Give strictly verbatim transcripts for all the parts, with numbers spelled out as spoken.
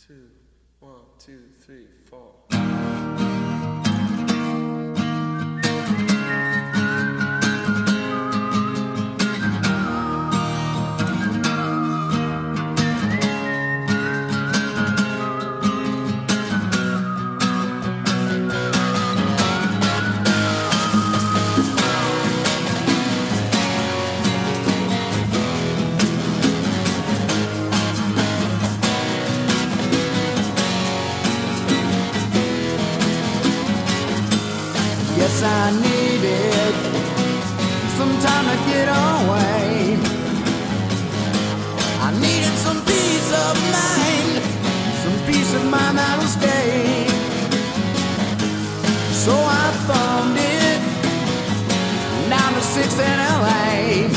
two, one, two, three, four. Yes, I needed some time to get away. I needed some peace of mind, some peace of mind that'll stay. So I thumbed it down to sixth in L A.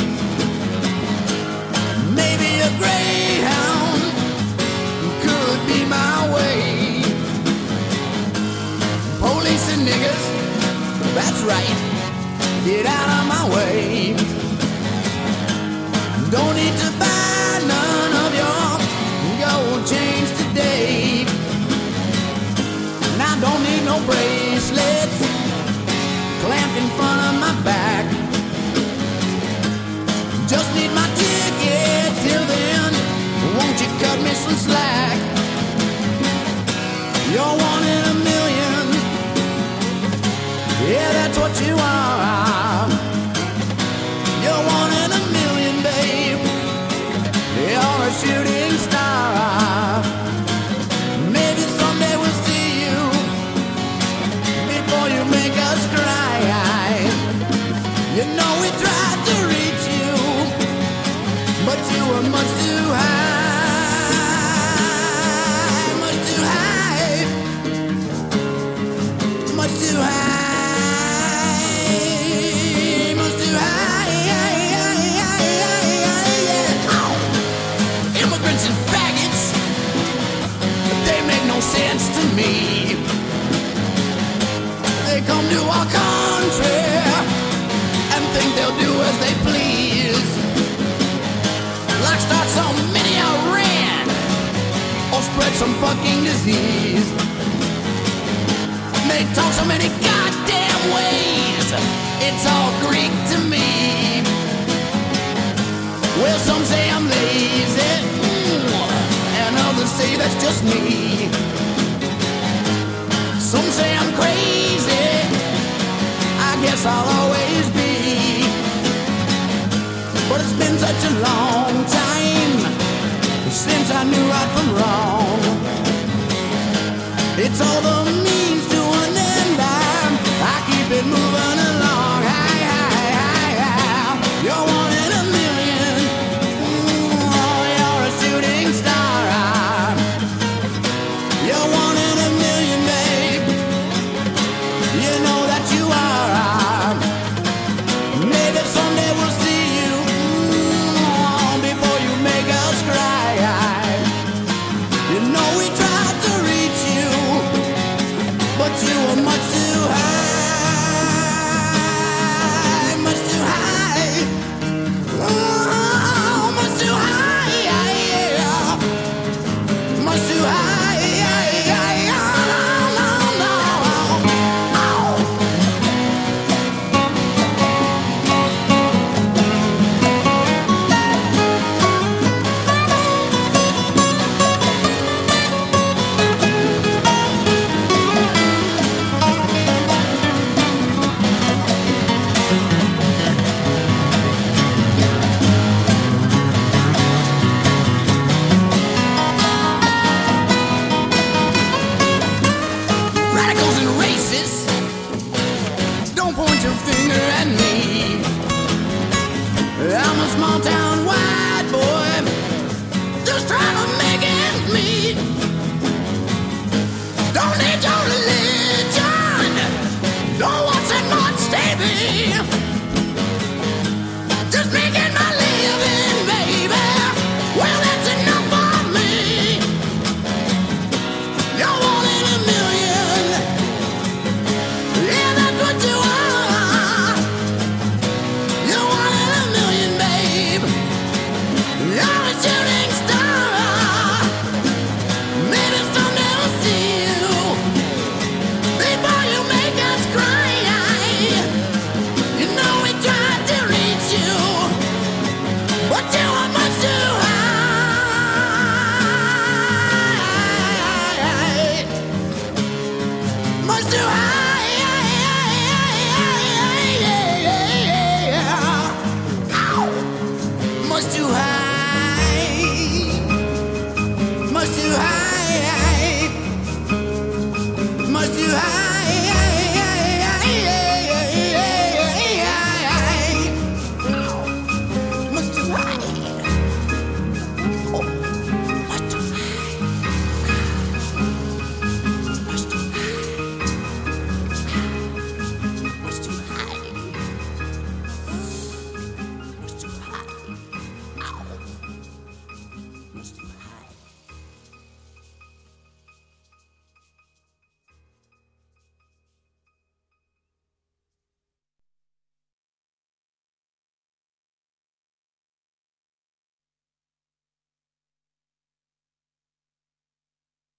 Maybe a Greyhound could be my way. Police and niggas, that's right, get out of my way. Don't need to buy none of your gold chains today. And I don't need no bracelets clamped in front of my back. Just need my ticket till then. Won't you cut me some slack? You're one in a million. Yeah, that's what you are. You're one in a million, babe. You're a shooting star. Maybe someday we'll see you before you make us cry. You know we tried to reach you, but you were much too high, much too high, much too high. Sense to me. They come to our country and think they'll do as they please, like start some mini Iran or spread some fucking disease. They talk so many goddamn ways, it's all Greek to me. Well, some say I'm lazy, and others say that's just me. Some say I'm crazy, I guess I'll always be. But it's been such a long time since I knew right from wrong. It's all the me